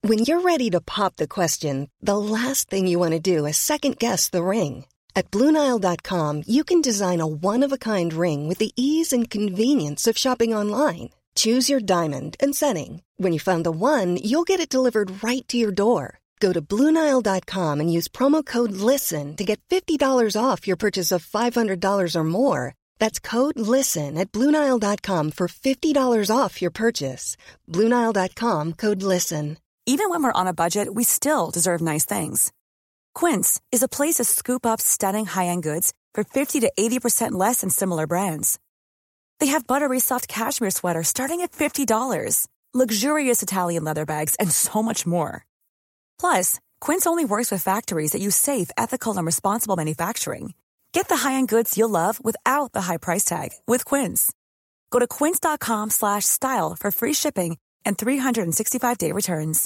When you're ready to pop the question, the last thing you want to do is second-guess the ring. At BlueNile.com, you can design a one-of-a-kind ring with the ease and convenience of shopping online. Choose your diamond and setting. When you find the one, you'll get it delivered right to your door. Go to BlueNile.com and use promo code LISTEN to get $50 off your purchase of $500 or more. That's code LISTEN at BlueNile.com for $50 off your purchase. BlueNile.com, code LISTEN. Even when we're on a budget, we still deserve nice things. Quince is a place to scoop up stunning high-end goods for 50 to 80% less than similar brands. They have buttery soft cashmere sweaters starting at $50, luxurious Italian leather bags, and so much more. Plus, Quince only works with factories that use safe, ethical, and responsible manufacturing. Get the high-end goods you'll love without the high price tag with Quince. Go to quince.com/style for free shipping and 365-day returns.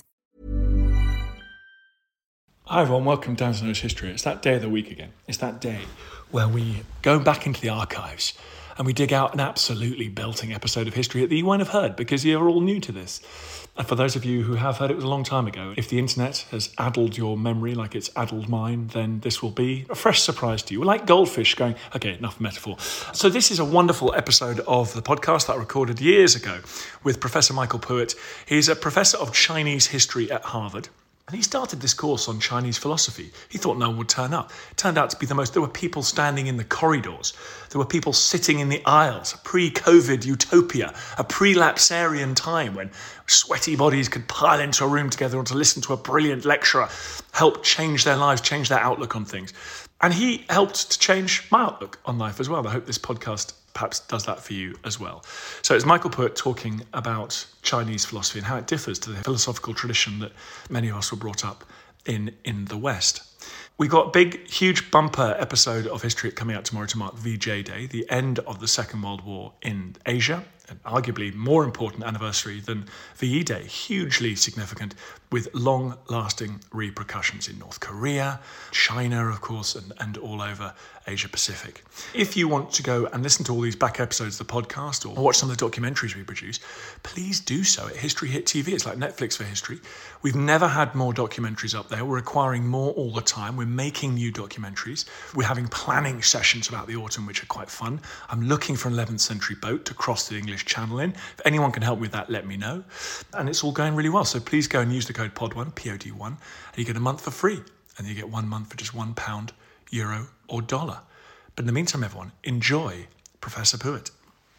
Hi everyone, welcome to Downton Knows History. It's that day of the week again. It's that day where we go back into the archives and we dig out an absolutely belting episode of history that you won't have heard because you're all new to this. And for those of you who have heard, it was a long time ago. If the internet has addled your memory like it's addled mine, then this will be a fresh surprise to you. We're like goldfish going, okay, enough metaphor. So this is a wonderful episode of the podcast that I recorded years ago with Professor Michael Puett. He's a professor of Chinese history at Harvard. And he started this course on Chinese philosophy. He thought no one would turn up. It turned out to be there were people standing in the corridors. There were people sitting in the aisles, a pre-COVID utopia, a pre-lapsarian time when sweaty bodies could pile into a room together and to listen to a brilliant lecturer help change their lives, change their outlook on things. And he helped to change my outlook on life as well. I hope this podcast perhaps does that for you as well. So it's Michael Puett talking about Chinese philosophy and how it differs to the philosophical tradition that many of us were brought up in the West. We've got a big, huge bumper episode of history coming out tomorrow to mark VJ Day, the end of the Second World War in Asia, an arguably more important anniversary than VE Day, hugely significant with long-lasting repercussions in North Korea, China, of course, and all over Asia Pacific. If you want to go and listen to all these back episodes of the podcast or watch some of the documentaries we produce, please do so at History Hit TV. It's like Netflix for history. We've never had more documentaries up there. We're acquiring more all the time. We're making new documentaries. We're having planning sessions about the autumn, which are quite fun. I'm looking for an 11th century boat to cross the English Channel in. If anyone can help with that, let me know. And it's all going really well. So please go and use the code POD1, POD1, and you get a month for free. And you get 1 month for just £1, euro, or dollar. But in the meantime, everyone, enjoy Professor Puett.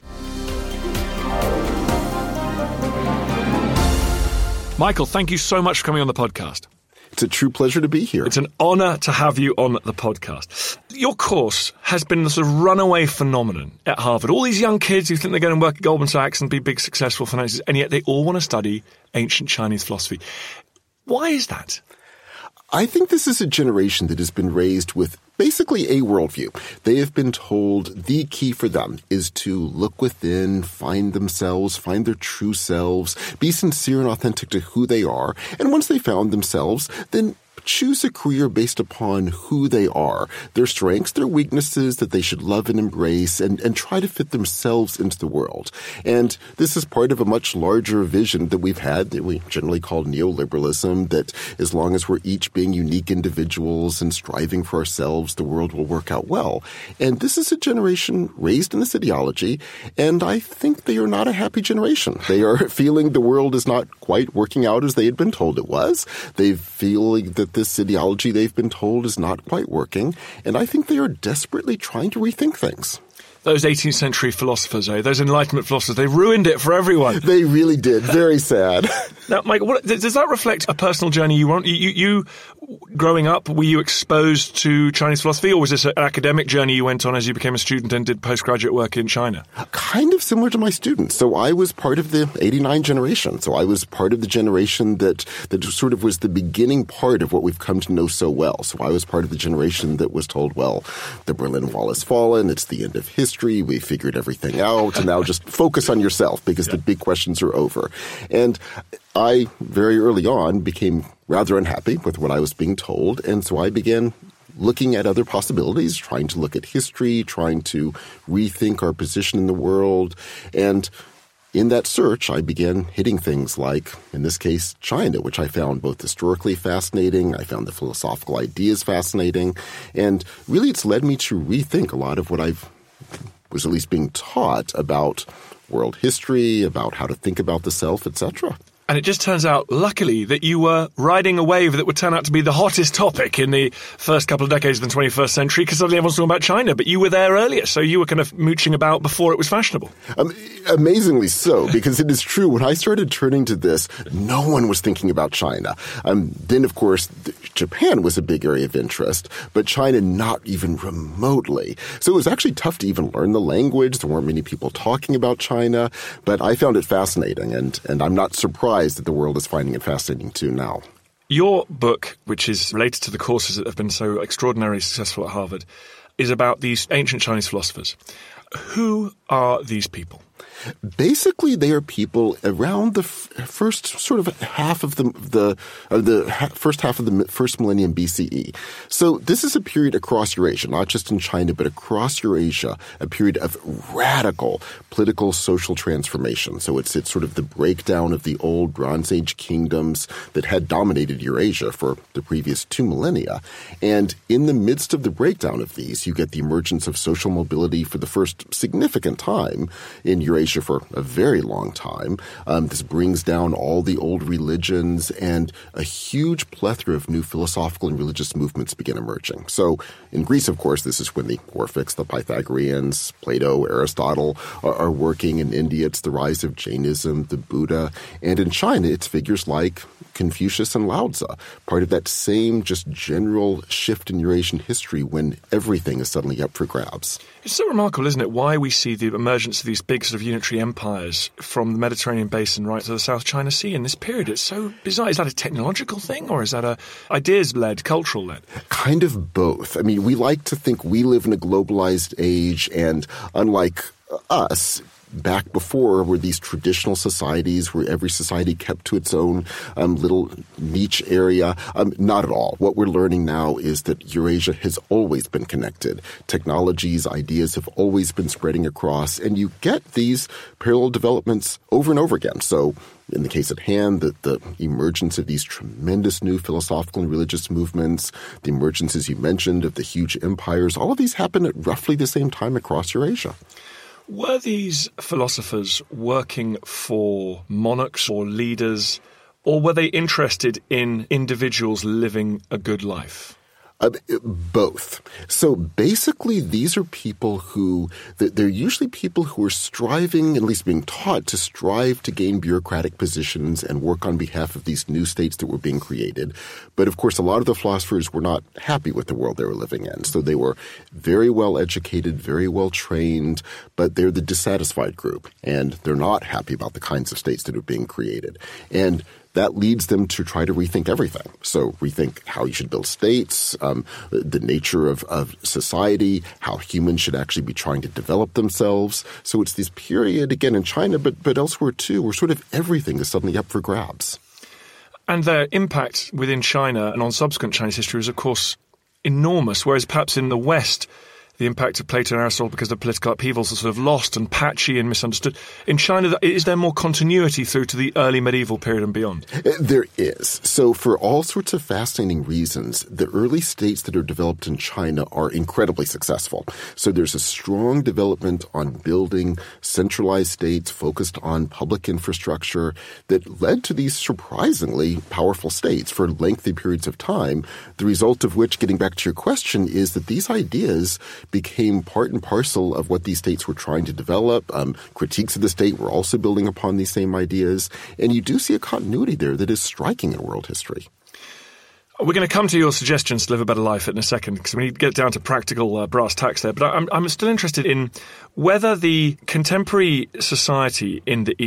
Michael, thank you so much for coming on the podcast. It's a true pleasure to be here. It's an honour to have you on the podcast. Your course has been the sort of runaway phenomenon at Harvard. All these young kids who think they're going to work at Goldman Sachs and be big, successful financiers, and yet they all want to study ancient Chinese philosophy. Why is that? I think this is a generation that has been raised with basically a worldview. They have been told the key for them is to look within, find themselves, find their true selves, be sincere and authentic to who they are. And once they found themselves, then choose a career based upon who they are, their strengths, their weaknesses that they should love and embrace, and try to fit themselves into the world. And this is part of a much larger vision that we've had that we generally call neoliberalism, that as long as we're each being unique individuals and striving for ourselves, the world will work out well. And this is a generation raised in this ideology, and I think they are not a happy generation. They are feeling the world is not quite working out as they had been told it was. They feel that this ideology they've been told is not quite working, and I think they are desperately trying to rethink things. Those 18th century philosophers, those Enlightenment philosophers, they ruined it for everyone. They really did. Very sad. Now, Mike, does that reflect a personal journey you want? You growing up, were you exposed to Chinese philosophy, or was this an academic journey you went on as you became a student and did postgraduate work in China? Kind of similar to my students. So I was part of the 89 generation. So I was part of the generation that sort of was the beginning part of what we've come to know so well. So I was part of the generation that was told, well, the Berlin Wall has fallen, it's the end of history, we figured everything out, and now just focus on yourself because the big questions are over. And I, very early on, became rather unhappy with what I was being told, and so I began looking at other possibilities, trying to look at history, trying to rethink our position in the world. And in that search, I began hitting things like, in this case, China, which I found both historically fascinating. I found the philosophical ideas fascinating. And really, it's led me to rethink a lot of what I was at least being taught about world history, about how to think about the self, etc. And it just turns out, luckily, that you were riding a wave that would turn out to be the hottest topic in the first couple of decades of the 21st century, because suddenly everyone's talking about China, but you were there earlier, so you were kind of mooching about before it was fashionable. Amazingly so, because it is true. When I started turning to this, no one was thinking about China. Then, of course, Japan was a big area of interest, but China not even remotely. So it was actually tough to even learn the language. There weren't many people talking about China, but I found it fascinating, and I'm not surprised that the world is finding it fascinating too now. Your book, which is related to the courses that have been so extraordinarily successful at Harvard, is about these ancient Chinese philosophers. Who are these people? Basically, they are people around the first sort of half of the first half of the first millennium BCE. So this is a period across Eurasia, not just in China, but across Eurasia, a period of radical political, social transformation. So it's sort of the breakdown of the old Bronze Age kingdoms that had dominated Eurasia for the previous 2 millennia. And in the midst of the breakdown of these, you get the emergence of social mobility for the first significant time in Eurasia for a very long time. This brings down all the old religions, and a huge plethora of new philosophical and religious movements begin emerging. So in Greece, of course, this is when the Orphics, the Pythagoreans, Plato, Aristotle are working. In India, it's the rise of Jainism, the Buddha. And in China, it's figures like Confucius and Lao Tzu, part of that same just general shift in Eurasian history when everything is suddenly up for grabs. It's so remarkable, isn't it, why we see the emergence of these big sort of unitary empires from the Mediterranean basin right to the South China Sea in this period. It's so bizarre. Is that a technological thing, or is that a ideas-led, cultural-led? Kind of both. I mean, we like to think we live in a globalized age, and unlike us, back before were these traditional societies where every society kept to its own little niche area. Not at all. What we're learning now is that Eurasia has always been connected. Technologies, ideas have always been spreading across, and you get these parallel developments over and over again. So in the case at hand, the emergence of these tremendous new philosophical and religious movements, the emergence, as you mentioned, of the huge empires, all of these happen at roughly the same time across Eurasia. Were these philosophers working for monarchs or leaders, or were they interested in individuals living a good life? Both. So basically, these are people who, they're usually people who are striving, at least being taught to strive to gain bureaucratic positions and work on behalf of these new states that were being created. But of course, a lot of the philosophers were not happy with the world they were living in. So they were very well educated, very well trained, but they're the dissatisfied group. And they're not happy about the kinds of states that are being created. And that leads them to try to rethink everything. So rethink how you should build states, the nature of society, how humans should actually be trying to develop themselves. So it's this period, again, in China, but elsewhere too, where sort of everything is suddenly up for grabs. And their impact within China and on subsequent Chinese history is, of course, enormous, whereas perhaps in the West, the impact of Plato and Aristotle because of political upheavals are sort of lost and patchy and misunderstood. In China, is there more continuity through to the early medieval period and beyond? There is. So for all sorts of fascinating reasons, the early states that are developed in China are incredibly successful. So there's a strong development on building centralized states focused on public infrastructure that led to these surprisingly powerful states for lengthy periods of time, the result of which, getting back to your question, is that these ideas became part and parcel of what these states were trying to develop. Critiques of the state were also building upon these same ideas. And you do see a continuity there that is striking in world history. We're going to come to your suggestions to live a better life in a second, because we need to get down to practical brass tacks there. But I'm still interested in whether the contemporary society in the East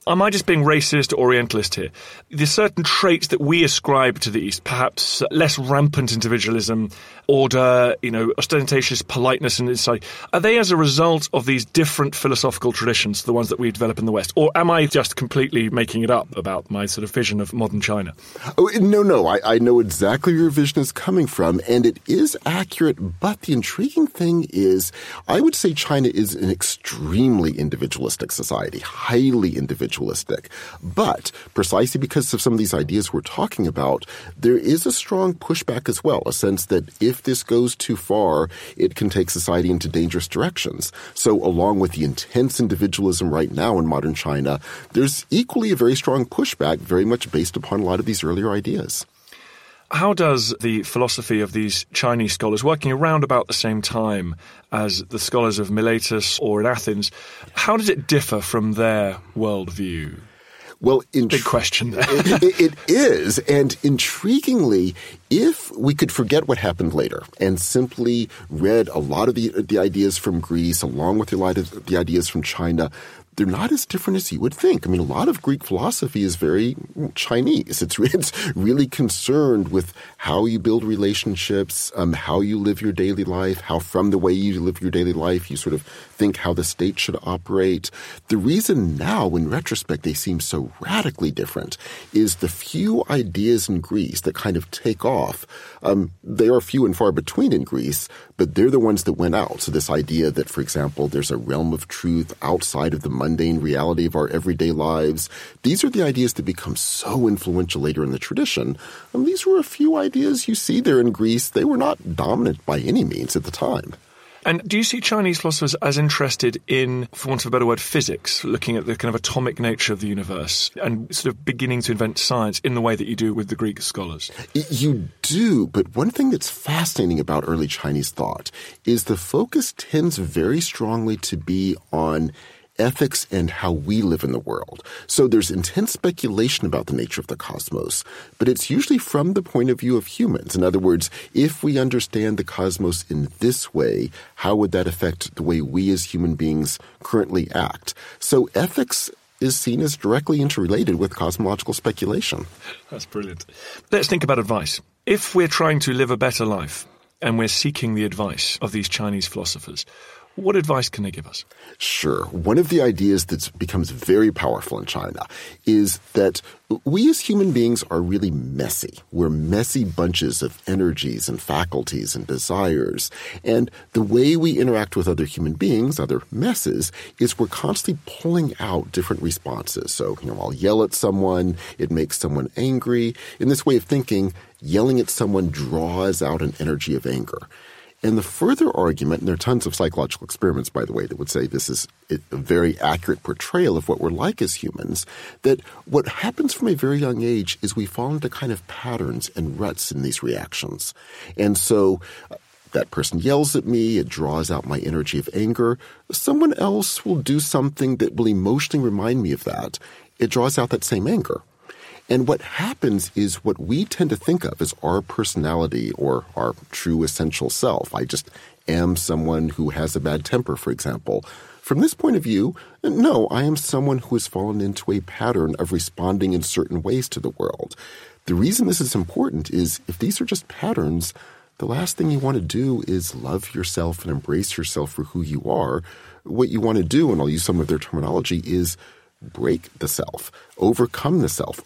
am I just being racist or Orientalist here? There's certain traits that we ascribe to the East, perhaps less rampant individualism, order, ostentatious politeness and insight. Are they as a result of these different philosophical traditions, the ones that we develop in the West? Or am I just completely making it up about my sort of vision of modern China? Oh, no. I know exactly where your vision is coming from, and it is accurate. But the intriguing thing is, I would say China is an extremely individualistic society, highly individualistic. But precisely because of some of these ideas we're talking about, there is a strong pushback as well, a sense that if this goes too far, it can take society into dangerous directions. So along with the intense individualism right now in modern China, there's equally a very strong pushback, very much based upon a lot of these earlier ideas. How does the philosophy of these Chinese scholars, working around about the same time as the scholars of Miletus or in Athens, how does it differ from their worldview? Well, big question there. It is. And intriguingly, if we could forget what happened later and simply read a lot of the ideas from Greece along with a lot of the ideas from China, they're not as different as you would think. I mean, a lot of Greek philosophy is very Chinese. It's really concerned with how you build relationships, how you live your daily life, how from the way you live your daily life you sort of think how the state should operate. The reason now, in retrospect, they seem so radically different is the few ideas in Greece that kind of take off. They are few and far between in Greece, but they're the ones that went out. So this idea that, for example, there's a realm of truth outside of the mundane reality of our everyday lives, these are the ideas that become so influential later in the tradition. These were a few ideas you see there in Greece. They were not dominant by any means at the time. And do you see Chinese philosophers as interested in, for want of a better word, physics, looking at the kind of atomic nature of the universe and sort of beginning to invent science in the way that you do with the Greek scholars? You do, but one thing that's fascinating about early Chinese thought is the focus tends very strongly to be on ethics and how we live in the world. So there's intense speculation about the nature of the cosmos, but it's usually from the point of view of humans. In other words, if we understand the cosmos in this way, how would that affect the way we as human beings currently act? So ethics is seen as directly interrelated with cosmological speculation. That's brilliant. Let's think about advice. If we're trying to live a better life and we're seeking the advice of these Chinese philosophers, what advice can they give us? Sure. One of the ideas that becomes very powerful in China is that we as human beings are really messy. We're messy bunches of energies and faculties and desires. And the way we interact with other human beings, other messes, is we're constantly pulling out different responses. So, I'll yell at someone, it makes someone angry. In this way of thinking, yelling at someone draws out an energy of anger. And the further argument, and there are tons of psychological experiments, by the way, that would say this is a very accurate portrayal of what we're like as humans, that what happens from a very young age is we fall into kind of patterns and ruts in these reactions. And so that person yells at me, it draws out my energy of anger. Someone else will do something that will emotionally remind me of that. It draws out that same anger. And what happens is what we tend to think of as our personality or our true essential self. I just am someone who has a bad temper, for example. From this point of view, no, I am someone who has fallen into a pattern of responding in certain ways to the world. The reason this is important is if these are just patterns, the last thing you want to do is love yourself and embrace yourself for who you are. What you want to do, and I'll use some of their terminology, is break the self, overcome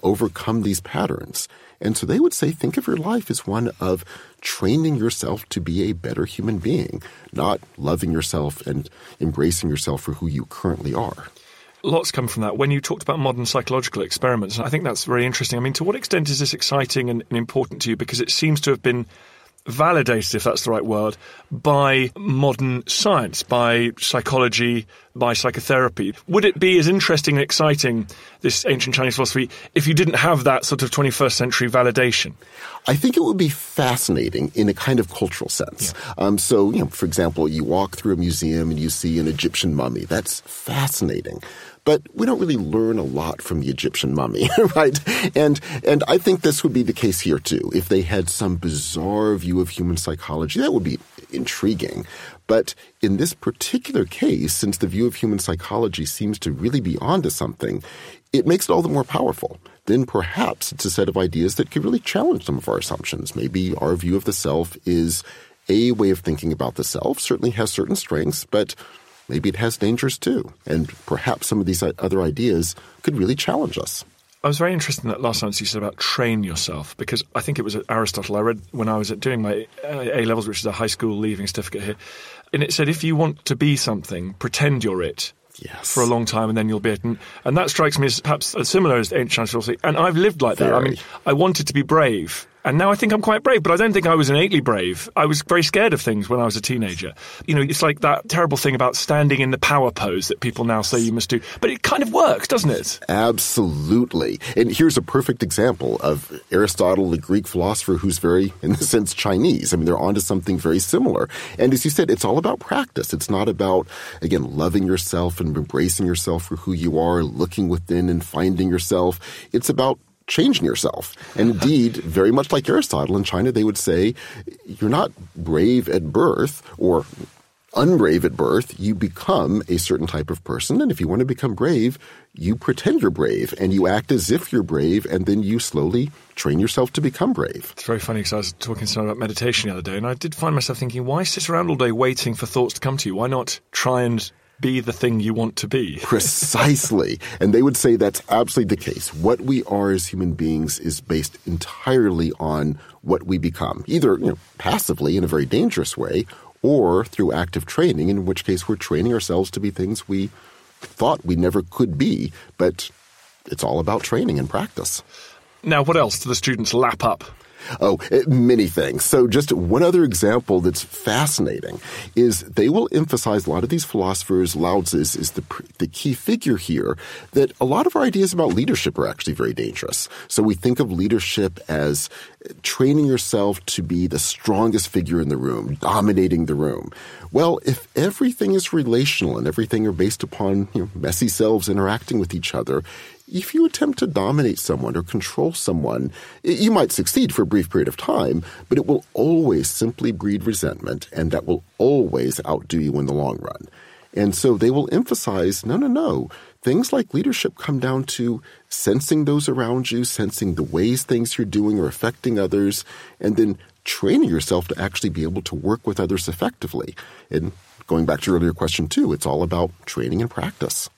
these patterns. And so they would say, think of your life as one of training yourself to be a better human being, not loving yourself and embracing yourself for who you currently are. Lots come from that. When you talked about modern psychological experiments, I think that's very interesting. I mean, to what extent is this exciting and important to you? Because it seems to have been validated, if that's the right word, by modern science, by psychology, by psychotherapy. Would it be as interesting and exciting, this ancient Chinese philosophy, if you didn't have that sort of 21st century validation? I think it would be fascinating in a kind of cultural sense. Yeah. For example, you walk through a museum and you see an Egyptian mummy. That's fascinating. but we don't really learn a lot from the Egyptian mummy, right? And I think this would be the case here too. If they had some bizarre view of human psychology, that would be intriguing. But in this particular case, since the view of human psychology seems to really be onto something, it makes it all the more powerful. Then perhaps it's a set of ideas that could really challenge some of our assumptions. Maybe our view of the self is a way of thinking about the self, certainly has certain strengths, but maybe it has dangers too. And perhaps some of these other ideas could really challenge us. I was very interested in that last sentence you said about train yourself, because I think it was Aristotle I read when I was doing my A-levels, which is a high school leaving certificate here. And it said, if you want to be something, pretend you're it. Yes. For a long time, and then you'll be it. And that strikes me as perhaps as similar as ancient Chinese philosophy. And I've lived like that. I mean, I wanted to be brave. And now I think I'm quite brave, but I don't think I was innately brave. I was very scared of things when I was a teenager. You know, it's like that terrible thing about standing in the power pose that people now say you must do. But it kind of works, doesn't it? Absolutely. And here's a perfect example of Aristotle, the Greek philosopher, who's very, in a sense, Chinese. I mean, they're onto something very similar. And as you said, it's all about practice. It's not about, again, loving yourself and embracing yourself for who you are, looking within and finding yourself. It's about changing yourself. And indeed, very much like Aristotle in China, they would say, you're not brave at birth or unbrave at birth. You become a certain type of person. And if you want to become brave, you pretend you're brave and you act as if you're brave. And then you slowly train yourself to become brave. It's very funny because I was talking to someone about meditation the other day, and I did find myself thinking, why sit around all day waiting for thoughts to come to you? Why not try and be the thing you want to be? Precisely. And they would say that's absolutely the case. What we are as human beings is based entirely on what we become, either passively in a very dangerous way or through active training, in which case we're training ourselves to be things we thought we never could be. But it's all about training and practice. Now, what else do the students lap up? Oh, many things. So just one other example that's fascinating is they will emphasize, a lot of these philosophers, Lao Tzu is the key figure here, that a lot of our ideas about leadership are actually very dangerous. So we think of leadership as training yourself to be the strongest figure in the room, dominating the room. Well, if everything is relational and everything are based upon messy selves interacting with each other, if you attempt to dominate someone or control someone, you might succeed for a brief period of time, but it will always simply breed resentment, and that will always outdo you in the long run. And so they will emphasize, no. Things like leadership come down to sensing those around you, sensing the ways things you're doing are affecting others, and then training yourself to actually be able to work with others effectively. And going back to your earlier question too, it's all about training and practice.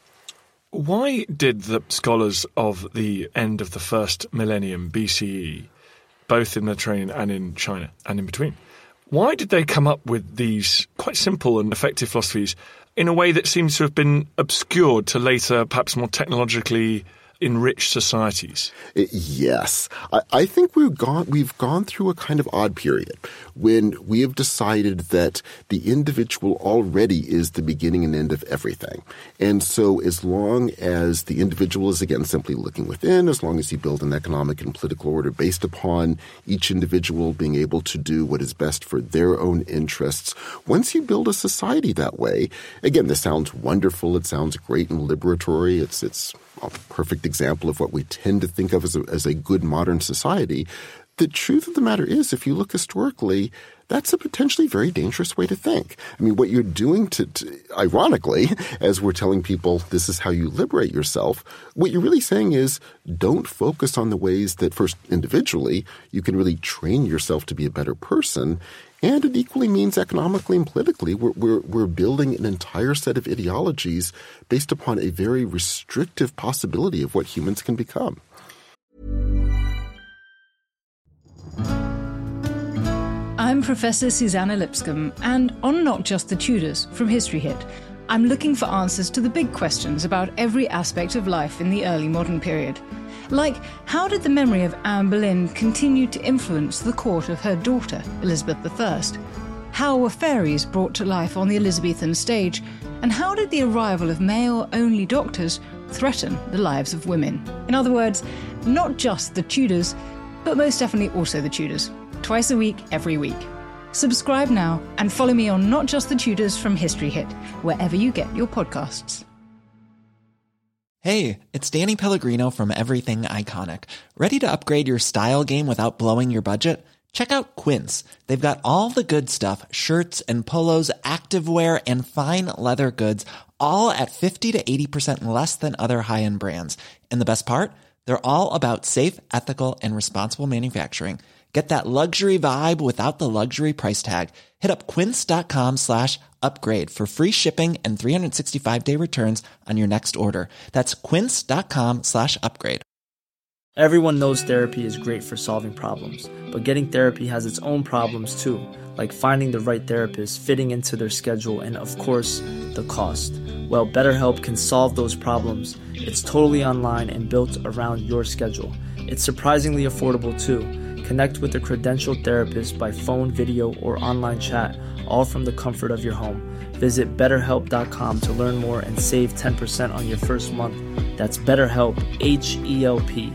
Why did the scholars of the end of the first millennium BCE, both in Mediterranean and in China and in between, why did they come up with these quite simple and effective philosophies in a way that seems to have been obscured to later, perhaps more technologically enriched societies? Yes. I think we've gone through a kind of odd period when we have decided that the individual already is the beginning and end of everything. And so as long as the individual is, again, simply looking within, as long as you build an economic and political order based upon each individual being able to do what is best for their own interests, once you build a society that way, again, this sounds wonderful, it sounds great and liberatory, it's a perfect example of what we tend to think of as a good modern society. The truth of the matter is, if you look historically, that's a potentially very dangerous way to think. I mean, what you're doing ironically, as we're telling people this is how you liberate yourself, what you're really saying is don't focus on the ways that first individually you can really train yourself to be a better person. And it equally means economically and politically, we're building an entire set of ideologies based upon a very restrictive possibility of what humans can become. I'm Professor Susanna Lipscomb, and on Not Just the Tudors from History Hit, I'm looking for answers to the big questions about every aspect of life in the early modern period. Like, how did the memory of Anne Boleyn continue to influence the court of her daughter, Elizabeth I? How were fairies brought to life on the Elizabethan stage? And how did the arrival of male-only doctors threaten the lives of women? In other words, not just the Tudors, but most definitely also the Tudors. Twice a week, every week. Subscribe now and follow me on Not Just the Tudors from History Hit, wherever you get your podcasts. Hey, it's Danny Pellegrino from Everything Iconic. Ready to upgrade your style game without blowing your budget? Check out Quince. They've got all the good stuff, shirts and polos, activewear, and fine leather goods, all at 50 to 80% less than other high-end brands. And the best part? They're all about safe, ethical, and responsible manufacturing. Get that luxury vibe without the luxury price tag. Hit up quince.com/upgrade for free shipping and 365-day returns on your next order. That's quince.com/upgrade. Everyone knows therapy is great for solving problems, but getting therapy has its own problems too, like finding the right therapist, fitting into their schedule, and of course, the cost. Well, BetterHelp can solve those problems. It's totally online and built around your schedule. It's surprisingly affordable too. Connect with a credentialed therapist by phone, video, or online chat, all from the comfort of your home. Visit BetterHelp.com to learn more and save 10% on your first month. That's BetterHelp, H-E-L-P.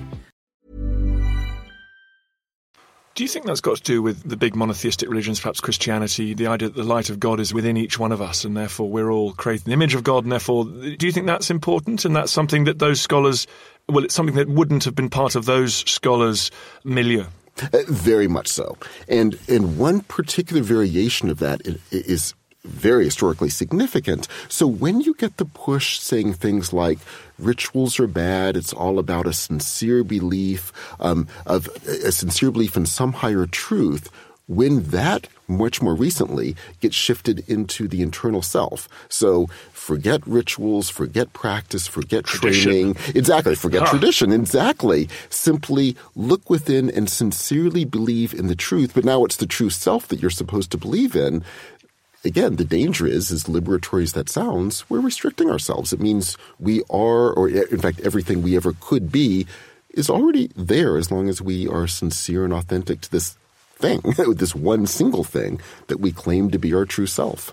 Do you think that's got to do with the big monotheistic religions, perhaps Christianity, the idea that the light of God is within each one of us and therefore we're all created in the image of God, and therefore, do you think that's important and that's something that those scholars, well, it's something that wouldn't have been part of those scholars' milieu? Very much so. And one particular variation of that is very historically significant. So when you get the push saying things like rituals are bad, it's all about a sincere belief in some higher truth, when that much more recently gets shifted into the internal self. So forget rituals, forget practice, forget training. Exactly. Forget tradition. Exactly. Simply look within and sincerely believe in the truth. But now it's the true self that you're supposed to believe in. Again, the danger is, as liberatory as that sounds, we're restricting ourselves. It means we are, or in fact, everything we ever could be is already there as long as we are sincere and authentic to this thing, this one single thing that we claim to be our true self.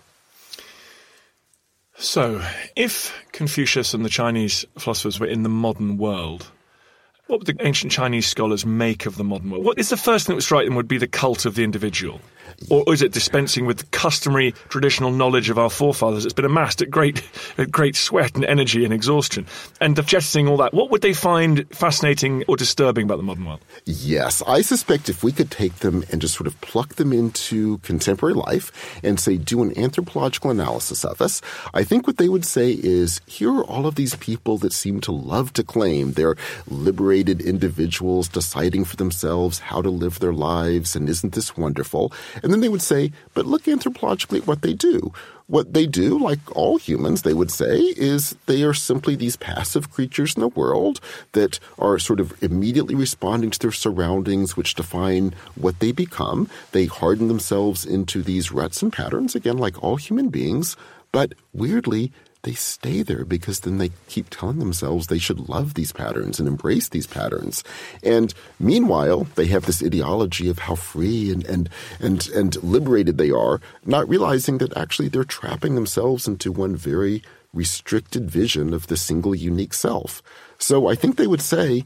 So, if Confucius and the Chinese philosophers were in the modern world, what would the ancient Chinese scholars make of the modern world? What is the first thing that would strike them would be the cult of the individual? Or is it dispensing with customary traditional knowledge of our forefathers that's been amassed at great sweat and energy and exhaustion? And jettisoning all that, what would they find fascinating or disturbing about the modern world? Yes, I suspect if we could take them and just sort of pluck them into contemporary life and say, do an anthropological analysis of us, I think what they would say is, here are all of these people that seem to love to claim they're liberated individuals deciding for themselves how to live their lives, and isn't this wonderful? And then they would say, but look anthropologically at what they do. What they do, like all humans, they would say, is they are simply these passive creatures in the world that are sort of immediately responding to their surroundings, which define what they become. They harden themselves into these ruts and patterns, again, like all human beings. But weirdly, they stay there because then they keep telling themselves they should love these patterns and embrace these patterns. And meanwhile, they have this ideology of how free and liberated they are, not realizing that actually they're trapping themselves into one very restricted vision of the single unique self. So I think they would say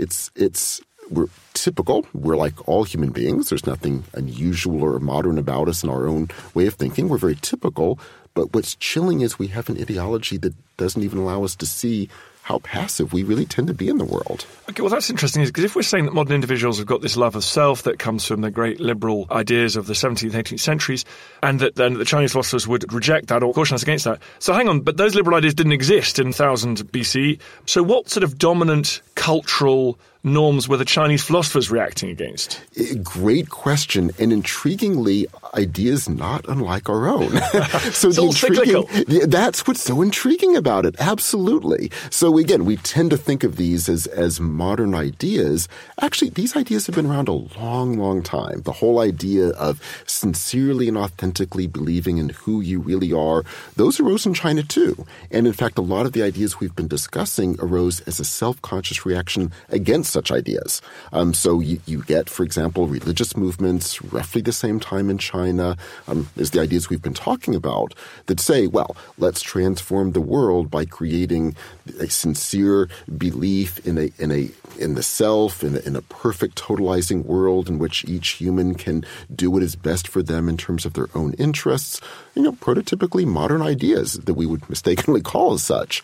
we're typical. We're like all human beings. There's nothing unusual or modern about us in our own way of thinking. We're very typical. But what's chilling is we have an ideology that doesn't even allow us to see how passive we really tend to be in the world. Okay, well, that's interesting, because if we're saying that modern individuals have got this love of self that comes from the great liberal ideas of the 17th and 18th centuries, and that then the Chinese philosophers would reject that or caution us against that. So hang on, but those liberal ideas didn't exist in 1000 BC. So what sort of dominant cultural norms were the Chinese philosophers reacting against? Great question. And intriguingly, ideas not unlike our own. So it's all cyclical. That's what's so intriguing about it. Absolutely. So again, we tend to think of these as modern ideas. Actually, these ideas have been around a long, long time. The whole idea of sincerely and authentically believing in who you really are, those arose in China too. And in fact, a lot of the ideas we've been discussing arose as a self-conscious reaction against such ideas. So you get, for example, religious movements roughly the same time in China as the ideas we've been talking about that say, well, let's transform the world by creating a sincere belief in the self, in a perfect totalizing world in which each human can do what is best for them in terms of their own interests. Prototypically modern ideas that we would mistakenly call as such.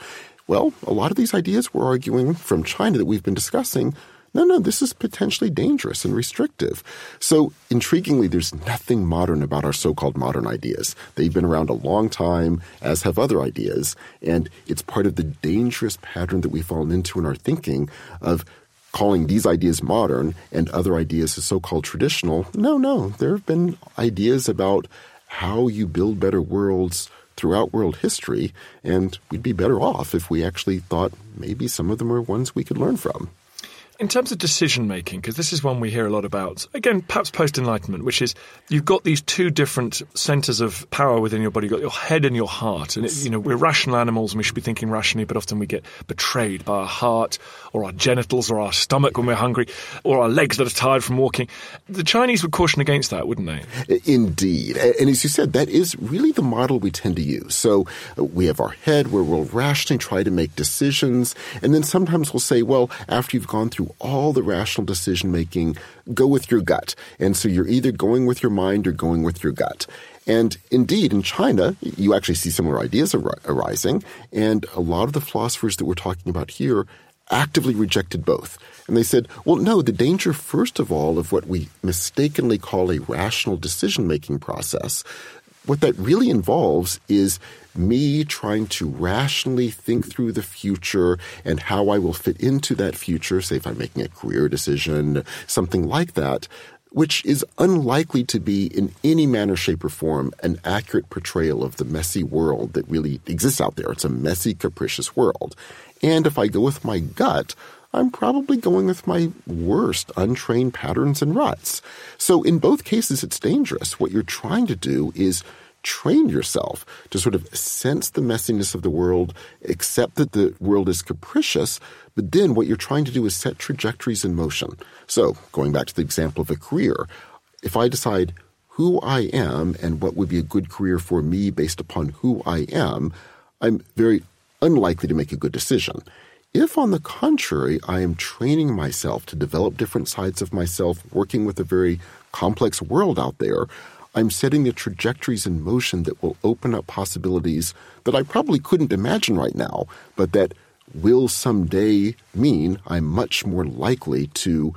well, a lot of these ideas we're arguing from China that we've been discussing, no, this is potentially dangerous and restrictive. So intriguingly, there's nothing modern about our so-called modern ideas. They've been around a long time, as have other ideas, and it's part of the dangerous pattern that we've fallen into in our thinking of calling these ideas modern and other ideas as so-called traditional. No, there have been ideas about how you build better worlds throughout world history, and we'd be better off if we actually thought maybe some of them are ones we could learn from. In terms of decision-making, because this is one we hear a lot about, again, perhaps post-Enlightenment, which is you've got these two different centers of power within your body. You've got your head and your heart. And, we're rational animals and we should be thinking rationally, but often we get betrayed by our heart or our genitals or our stomach when we're hungry or our legs that are tired from walking. The Chinese would caution against that, wouldn't they? Indeed. And as you said, that is really the model we tend to use. So we have our head where we'll rationally try to make decisions. And then sometimes we'll say, well, after you've gone through all the rational decision-making, go with your gut. And so you're either going with your mind or going with your gut. And indeed, in China, you actually see similar ideas arising. And a lot of the philosophers that we're talking about here actively rejected both. And they said, well, no, the danger, first of all, of what we mistakenly call a rational decision-making process, what that really involves is me trying to rationally think through the future and how I will fit into that future, say if I'm making a career decision, something like that, which is unlikely to be in any manner, shape, or form an accurate portrayal of the messy world that really exists out there. It's a messy, capricious world. And if I go with my gut, I'm probably going with my worst untrained patterns and ruts. So in both cases, it's dangerous. What you're trying to do is train yourself to sort of sense the messiness of the world, accept that the world is capricious, but then what you're trying to do is set trajectories in motion. So going back to the example of a career, if I decide who I am and what would be a good career for me based upon who I am, I'm very unlikely to make a good decision. If, on the contrary, I am training myself to develop different sides of myself, working with a very complex world out there, I'm setting the trajectories in motion that will open up possibilities that I probably couldn't imagine right now, but that will someday mean I'm much more likely to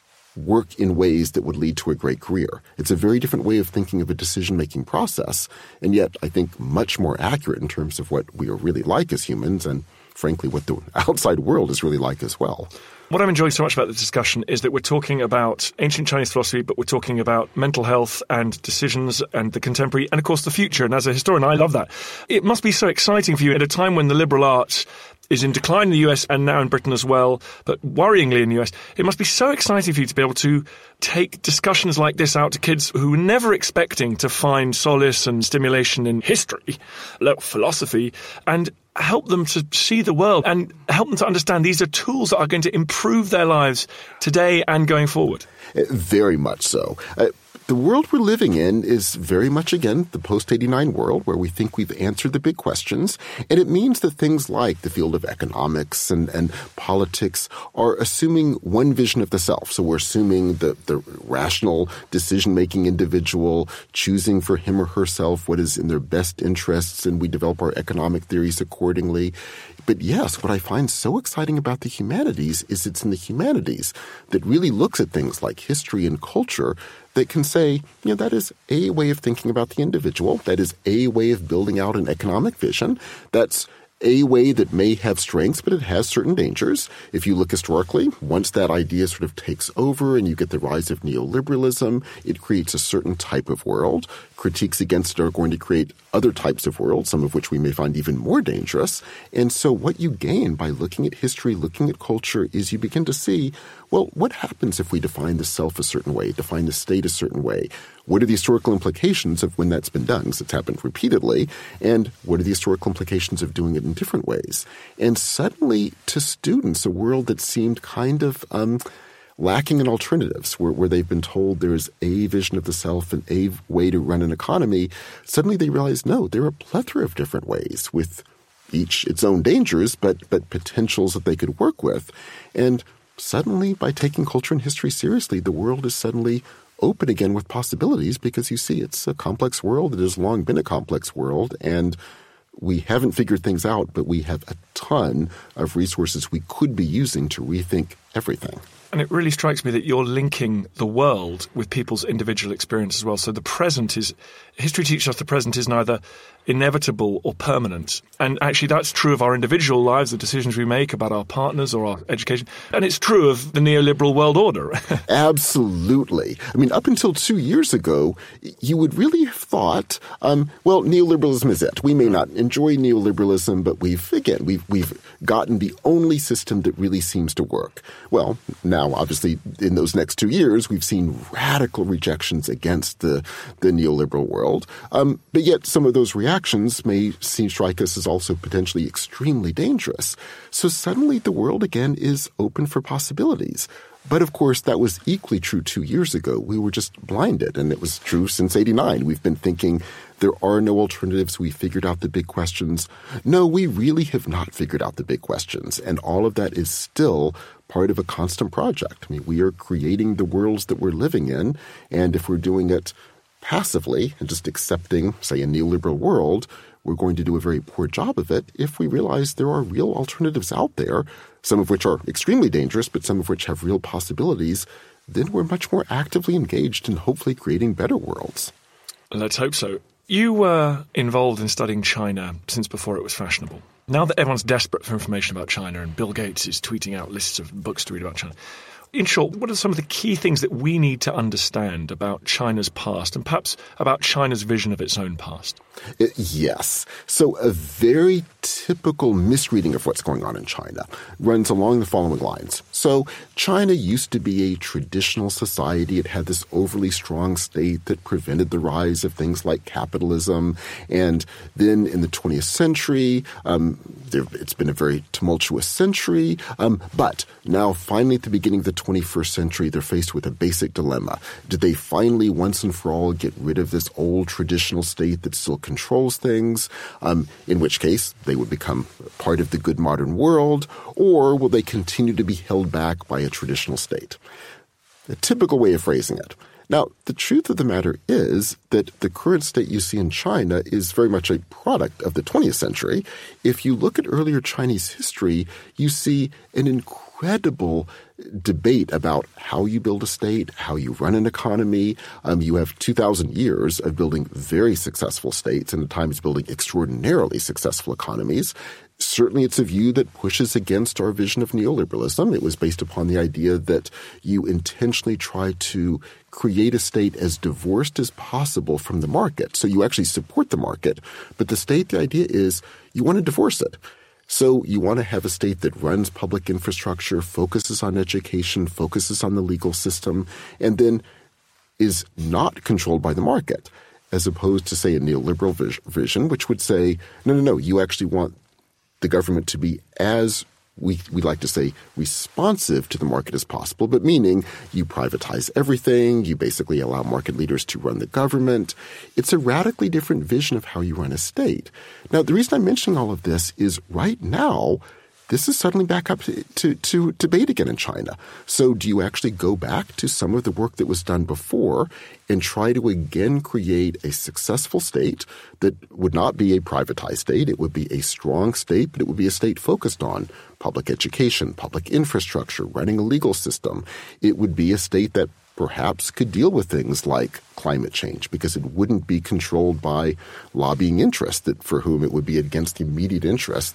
work in ways that would lead to a great career. It's a very different way of thinking of a decision-making process, and yet I think much more accurate in terms of what we are really like as humans and, frankly, what the outside world is really like as well. What I'm enjoying so much about this discussion is that we're talking about ancient Chinese philosophy, but we're talking about mental health and decisions and the contemporary and, of course, the future. And as a historian, I love that. It must be so exciting for you at a time when the liberal arts is in decline in the US and now in Britain as well, but worryingly in the US. It must be so exciting for you to be able to take discussions like this out to kids who were never expecting to find solace and stimulation in history, philosophy, and help them to see the world and help them to understand these are tools that are going to improve their lives today and going forward. Very much so. The world we're living in is very much, again, the post-'89 world where we think we've answered the big questions. And it means that things like the field of economics and politics are assuming one vision of the self. So we're assuming the rational decision-making individual choosing for him or herself what is in their best interests, and we develop our economic theories accordingly. But yes, what I find so exciting about the humanities is it's in the humanities that really looks at things like history and culture that can say, that is a way of thinking about the individual. That is a way of building out an economic vision. That's a way that may have strengths, but it has certain dangers. If you look historically, once that idea sort of takes over and you get the rise of neoliberalism, it creates a certain type of world. Critiques against it are going to create other types of worlds, some of which we may find even more dangerous. And so what you gain by looking at history, looking at culture, is you begin to see, well, what happens if we define the self a certain way, define the state a certain way? What are the historical implications of when that's been done? Because it's happened repeatedly. And what are the historical implications of doing it in different ways? And suddenly, to students, a world that seemed kind of lacking in alternatives, where they've been told there's a vision of the self and a way to run an economy, suddenly they realize, no, there are a plethora of different ways with each its own dangers, but potentials that they could work with. And suddenly, by taking culture and history seriously, the world is suddenly open again with possibilities because you see it's a complex world. It has long been a complex world, and we haven't figured things out, but we have a ton of resources we could be using to rethink everything. And it really strikes me that you're linking the world with people's individual experience as well. So the present is, history teaches us the present is neither inevitable or permanent. And actually that's true of our individual lives, the decisions we make about our partners or our education. And it's true of the neoliberal world order. Absolutely. I mean, up until 2 years ago, you would really have thought, well, neoliberalism is it. We may not enjoy neoliberalism, but we've gotten the only system that really seems to work. Well, now, obviously, in those next 2 years, we've seen radical rejections against the neoliberal world. But yet some of those reactions may strike us as also potentially extremely dangerous. So suddenly the world again is open for possibilities. But of course, that was equally true 2 years ago. We were just blinded, and it was true since '89. We've been thinking there are no alternatives. We figured out the big questions. No, we really have not figured out the big questions. And all of that is still part of a constant project. I mean, we are creating the worlds that we're living in. And if we're doing it passively and just accepting, say, a neoliberal world, we're going to do a very poor job of it if we realize there are real alternatives out there, some of which are extremely dangerous, but some of which have real possibilities. Then we're much more actively engaged in hopefully creating better worlds. Let's hope so. You were involved in studying China since before it was fashionable. Now that everyone's desperate for information about China and Bill Gates is tweeting out lists of books to read about China, in short, what are some of the key things that we need to understand about China's past and perhaps about China's vision of its own past? Yes. So a very typical misreading of what's going on in China runs along the following lines. So China used to be a traditional society. It had this overly strong state that prevented the rise of things like capitalism. And then in the 20th century, it's been a very tumultuous century. But now finally at the beginning of the 21st century, they're faced with a basic dilemma. Did they finally once and for all get rid of this old traditional state that still controls things, in which case they would become part of the good modern world, or will they continue to be held back by a traditional state? A typical way of phrasing it. Now, the truth of the matter is that the current state you see in China is very much a product of the 20th century. If you look at earlier Chinese history, you see an incredible debate about how you build a state, how you run an economy. You have 2,000 years of building very successful states and at times building extraordinarily successful economies. Certainly it's a view that pushes against our vision of neoliberalism. It was based upon the idea that you intentionally try to create a state as divorced as possible from the market. So you actually support the market, but the idea is you want to divorce it. So you want to have a state that runs public infrastructure, focuses on education, focuses on the legal system, and then is not controlled by the market, as opposed to, say, a neoliberal vision, which would say, no, you actually want the government to be as, we like to say, responsive to the market as possible, but meaning you privatize everything, you basically allow market leaders to run the government. It's a radically different vision of how you run a state. Now, the reason I'm mentioning all of this is right now, this is suddenly back up to debate again in China. So do you actually go back to some of the work that was done before and try to again create a successful state that would not be a privatized state? It would be a strong state, but it would be a state focused on public education, public infrastructure, running a legal system. It would be a state that perhaps could deal with things like climate change because it wouldn't be controlled by lobbying interests that for whom it would be against the immediate interests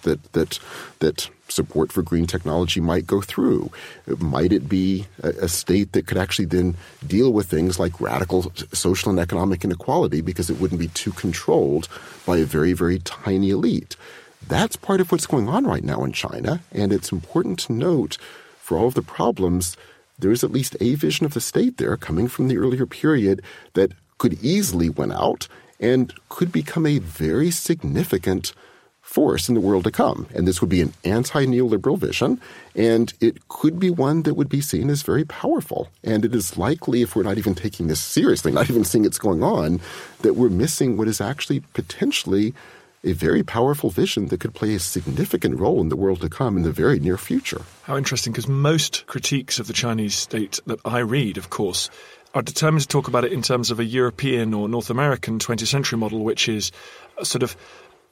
that support for green technology might go through. Might it be a state that could actually then deal with things like radical social and economic inequality because it wouldn't be too controlled by a very, very tiny elite? That's part of what's going on right now in China, and it's important to note for all of the problems, there is at least a vision of the state there coming from the earlier period that could easily win out and could become a very significant force in the world to come. And this would be an anti-neoliberal vision, and it could be one that would be seen as very powerful. And it is likely, if we're not even taking this seriously, not even seeing it's going on, that we're missing what is actually potentially a very powerful vision that could play a significant role in the world to come in the very near future. How interesting, because most critiques of the Chinese state that I read, of course, are determined to talk about it in terms of a European or North American 20th century model, which is sort of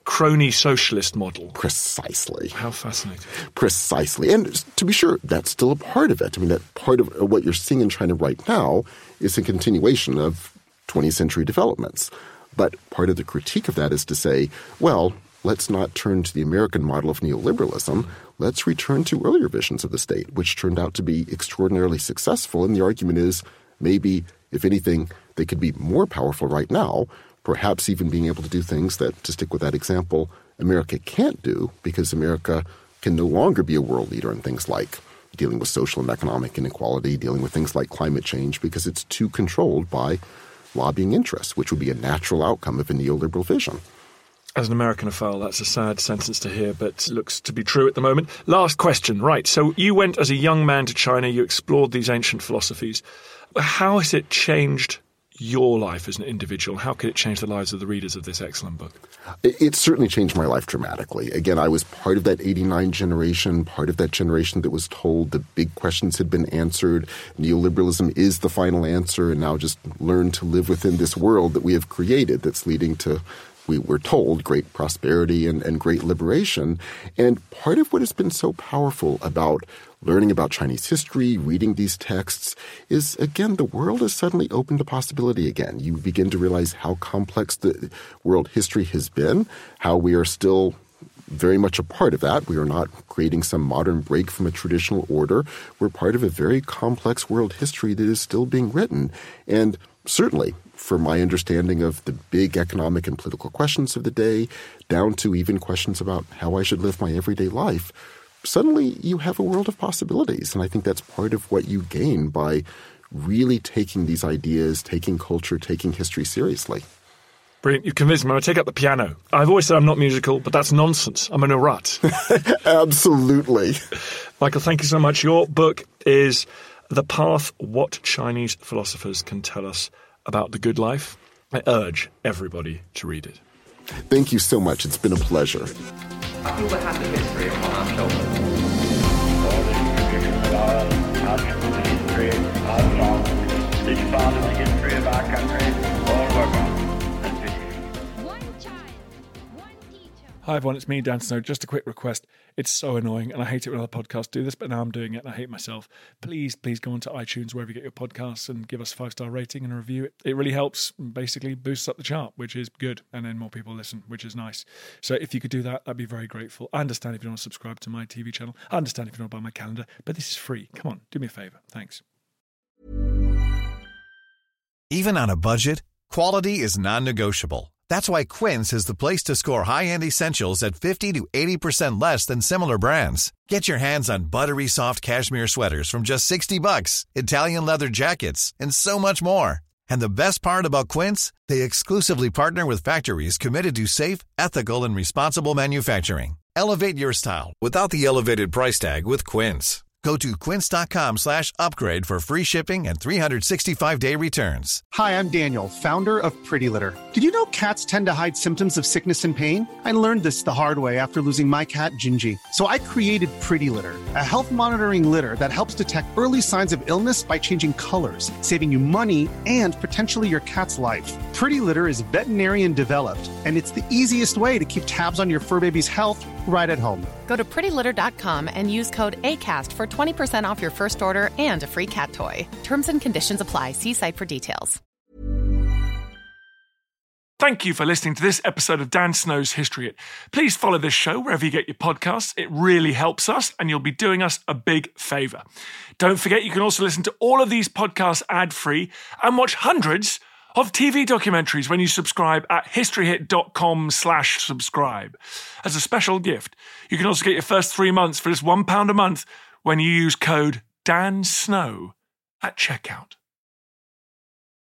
crony socialist model. Precisely. How fascinating. Precisely. And to be sure, that's still a part of it. I mean, that part of what you're seeing in China right now is a continuation of 20th century developments. But part of the critique of that is to say, well, let's not turn to the American model of neoliberalism. Let's return to earlier visions of the state, which turned out to be extraordinarily successful. And the argument is maybe, if anything, they could be more powerful right now, perhaps even being able to do things that, to stick with that example, America can't do, because America can no longer be a world leader in things like dealing with social and economic inequality, dealing with things like climate change, because it's too controlled by lobbying interests, which would be a natural outcome of a neoliberal vision. As an Americanophile, that's a sad sentence to hear, but looks to be true at the moment. Last question. Right, so you went as a young man to China, you explored these ancient philosophies. How has it changed your life as an individual? How could it change the lives of the readers of this excellent book? It certainly changed my life dramatically. Again, I was part of that 89 generation, part of that generation that was told the big questions had been answered. Neoliberalism is the final answer, and now just learn to live within this world that we have created that's leading to, we were told, great prosperity and great liberation. And part of what has been so powerful about learning about Chinese history, reading these texts, is, again, the world is suddenly open to possibility again. You begin to realize how complex the world history has been, how we are still very much a part of that. We are not creating some modern break from a traditional order. We're part of a very complex world history that is still being written. And certainly, for my understanding of the big economic and political questions of the day, down to even questions about how I should live my everyday life, suddenly you have a world of possibilities. And I think that's part of what you gain by really taking these ideas, taking culture, taking history seriously. Brilliant. You've convinced me. I'm going to take up the piano. I've always said I'm not musical, but that's nonsense. I'm in a rut. Absolutely. Michael, thank you so much. Your book is The Path, What Chinese Philosophers Can Tell Us About the Good Life. I urge everybody to read it. Thank you so much. It's been a pleasure. I feel we have the history upon our shoulders. All the tradition of our history, our songs, speak about the history of our country, all work on. Hi everyone, it's me, Dan Snow. Just a quick request. It's so annoying and I hate it when other podcasts do this, but now I'm doing it and I hate myself. Please go onto iTunes, wherever you get your podcasts, and give us a 5-star rating and a review. It really helps, basically boosts up the chart, which is good, and then more people listen, which is nice. So if you could do that, I'd be very grateful. I understand if you don't want to subscribe to my TV channel. I understand if you don't want to buy my calendar, but this is free. Come on, do me a favour. Thanks. Even on a budget, quality is non-negotiable. That's why Quince is the place to score high-end essentials at 50 to 80% less than similar brands. Get your hands on buttery soft cashmere sweaters from just $60, Italian leather jackets, and so much more. And the best part about Quince, they exclusively partner with factories committed to safe, ethical, and responsible manufacturing. Elevate your style without the elevated price tag with Quince. Go to quince.com/upgrade for free shipping and 365-day returns. Hi, I'm Daniel, founder of Pretty Litter. Did you know cats tend to hide symptoms of sickness and pain? I learned this the hard way after losing my cat, Gingy. So I created Pretty Litter, a health monitoring litter that helps detect early signs of illness by changing colors, saving you money and potentially your cat's life. Pretty Litter is veterinarian developed, and it's the easiest way to keep tabs on your fur baby's health right at home. Go to prettylitter.com and use code ACAST for 20% off your first order and a free cat toy. Terms and conditions apply. See site for details. Thank you for listening to this episode of Dan Snow's History Hit. Please follow this show wherever you get your podcasts. It really helps us, and you'll be doing us a big favour. Don't forget, you can also listen to all of these podcasts ad-free and watch hundreds of TV documentaries when you subscribe at historyhit.com/subscribe. As a special gift, you can also get your first 3 months for just £1 a month when you use code DANSNOW at checkout.